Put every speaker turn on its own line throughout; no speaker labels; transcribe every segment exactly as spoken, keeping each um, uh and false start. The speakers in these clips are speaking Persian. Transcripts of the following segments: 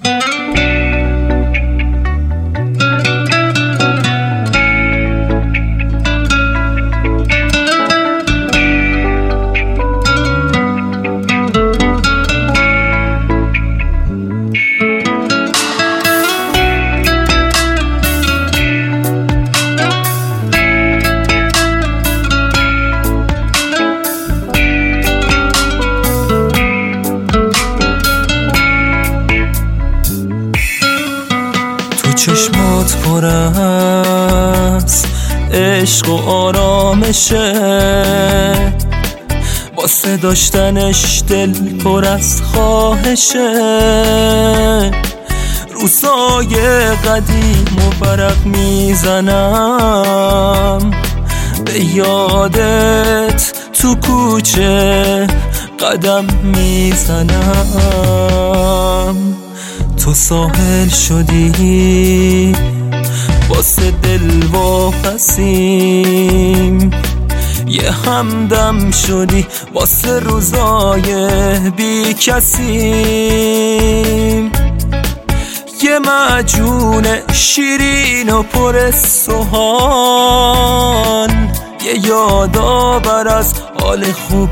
چشمات پر از عشق و آرامشه، واسه داشتنش دل پر از خواهشه. روزای قدیم و برق میزنم به یادت، تو کوچه قدم میزنم. تو ساحل شدی واسه دل واپسیم، یه همدم شدی واسه روزای بی کسیم. یه معجون شیرین و پر سوهان، یه یادآور از حال خوب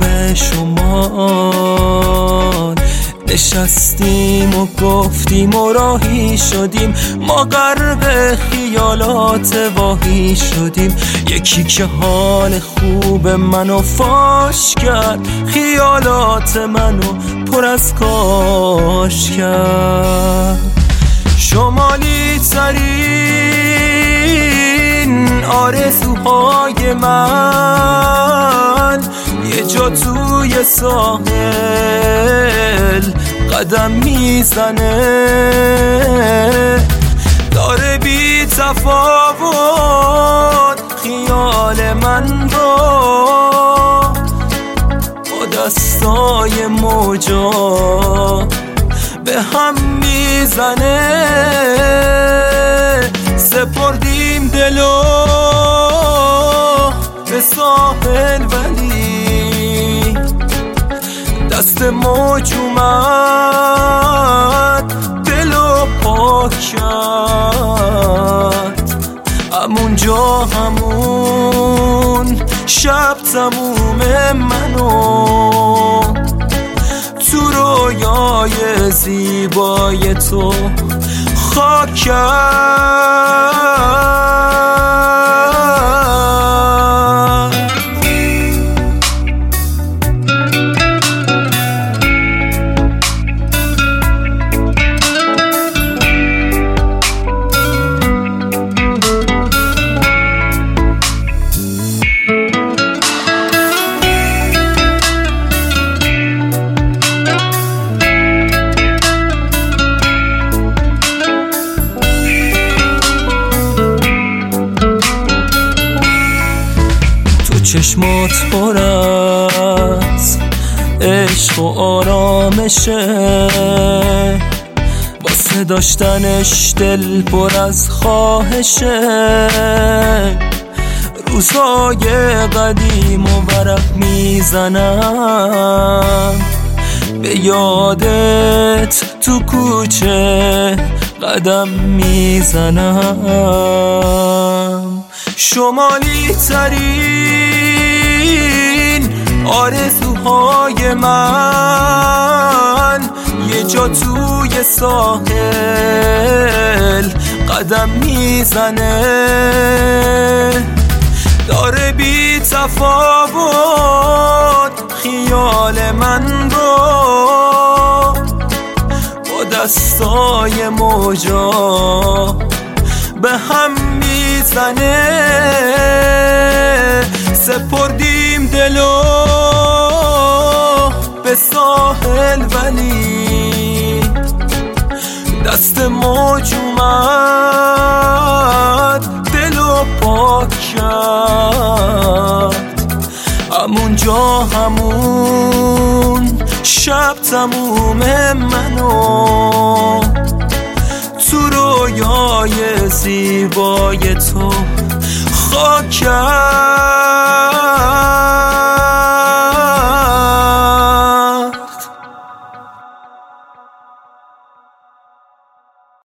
شما. نشستیم و گفتیم و راهی شدیم، ما غرق خیالات واهی شدیم. یکی که حال خوب منو فاش کرد، خیالات منو پر از کاش کرد. شمالی ترین آرزوهای من، یه جا توی ساحل قدم میزنه. داره بی تفاوت خیال من رو با دستای موجا به هم میزنه. سپردیم دلو به ساحل ولی دست موج اومد دلو پاک کرد. همونجا همون شب تموم منو تو رویای زیبای تو خاک کرد. چشمات پر از عشق و آرامشه، واسه داشتنش دل پر از خواهشه. روزای قدیم و ورق میزنم به یادت، تو کوچه قدم میزنم. شمالی ترین آرزوهای من، یه جا توی ساحل قدم میزنه. داره بی تفاوت خیال من رو با دستای موجا به هم میزنه. سپردیم دلو به ساحل ولی دست موج اومد دلو پاک کرد. همونجا همون شب تموم منو تو رویای زیبای تو خاک کرد.